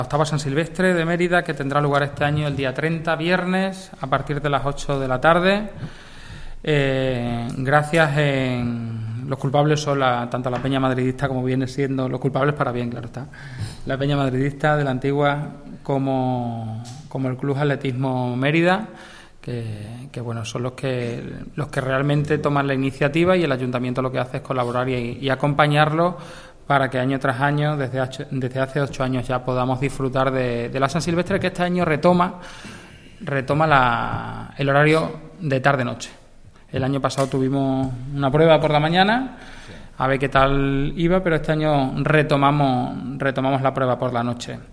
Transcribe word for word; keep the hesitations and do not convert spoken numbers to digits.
Octava San Silvestre de Mérida, que tendrá lugar este año el día treinta, viernes, a partir de las ocho de la tarde. Eh, gracias en... Los culpables son la, tanto la Peña Madridista, como viene siendo... Los culpables para bien, claro está. La Peña Madridista de la Antigua como, como el Club Atletismo Mérida, que, que bueno, son los que los que realmente toman la iniciativa, y el Ayuntamiento lo que hace es colaborar y, y acompañarlo para que año tras año, desde, desde hace ocho años ya, podamos disfrutar de, de la San Silvestre, que este año retoma retoma la, el horario de tarde-noche. El año pasado tuvimos una prueba por la mañana, a ver qué tal iba, pero este año retomamos retomamos la prueba por la noche.